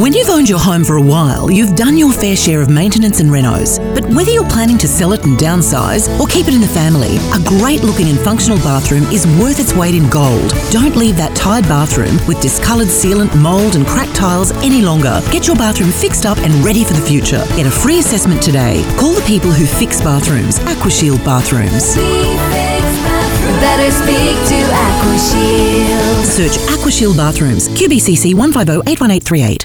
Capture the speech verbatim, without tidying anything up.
When you've owned your home for a while, you've done your fair share of maintenance and renos. But whether you're planning to sell it and downsize or keep it in the family, a great looking and functional bathroom is worth its weight in gold. Don't leave that tired bathroom with discoloured sealant, mould and cracked tiles any longer. Get your bathroom fixed up and ready for the future. Get a free assessment today. Call the people who fix bathrooms. AquaShield Bathrooms. Better speak to AquaShield. Search AquaShield Bathrooms. Q B C C one five zero eight one eight three eight.